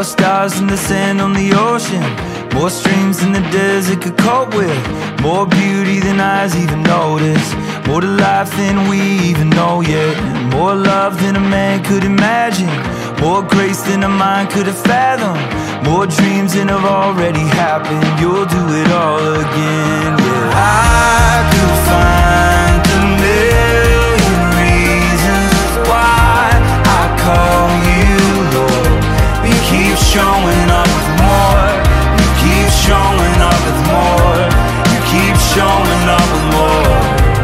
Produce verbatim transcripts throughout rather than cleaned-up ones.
More stars than the sand on the ocean, more streams than the desert could cope with, more beauty than eyes even notice, more to life than we even know yet, more love than a man could imagine, more grace than a mind could have fathomed, more dreams than have already happened. You'll do it all again. Yeah, I could find a million reasons why I call you Lord. You keep showing up with more, you keep showing up with more, you keep showing up with more.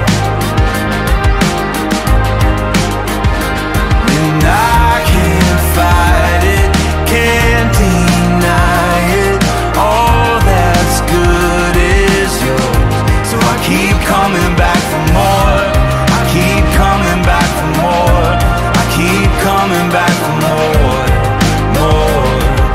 And I can't fight it, can't deny it, all that's good is yours. So I keep coming back for more, I keep coming back for more, I keep coming back for more, more,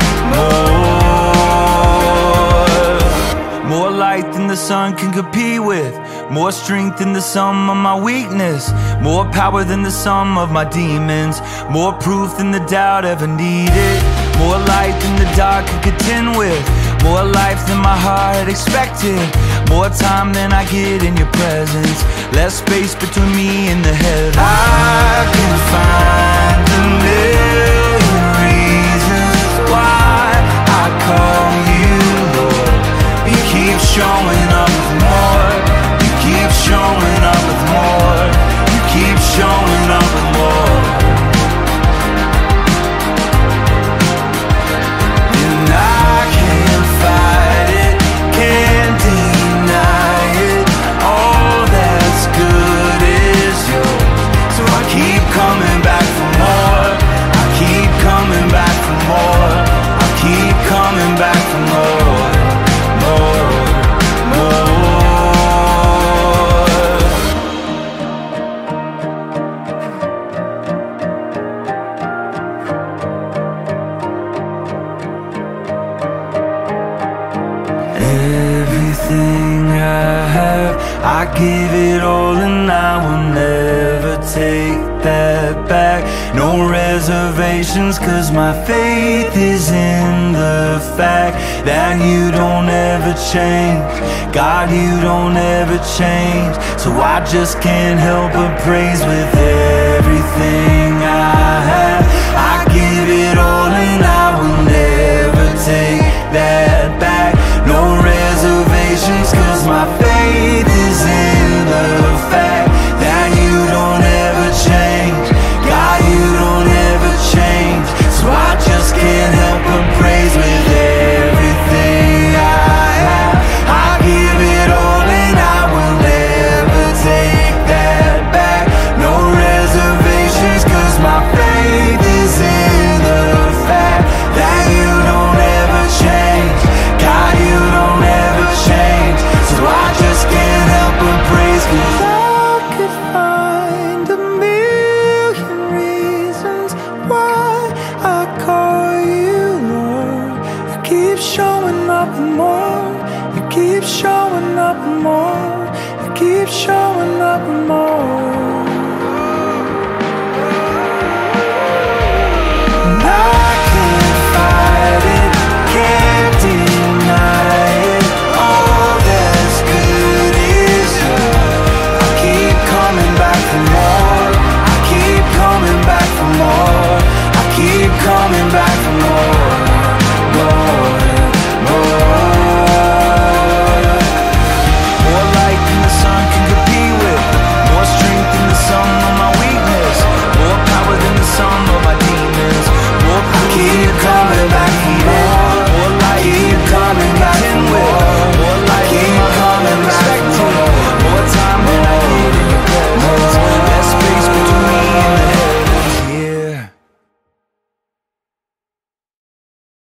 more. More light than the sun can compete with, more strength than the sum of my weakness, more power than the sum of my demons, more proof than the doubt ever needed, more light than the dark could contend with, more life than my heart had expected, more time than I get in your presence, less space between me and the heavens. I can find a million reasons why I call you Lord. You keep showing up with more, you keep showing up with more, you keep showing up with more. And I can't fight it, can't deny it, all that's good is yours. So I keep coming back for more, I keep coming back for more, I keep coming back for more, more, more. Everything I have, I give it all and I will never take that back. No reservations, cause my faith is in the fact that you don't ever change. God, you don't ever change. So I just can't help but praise with everything I have. I give it all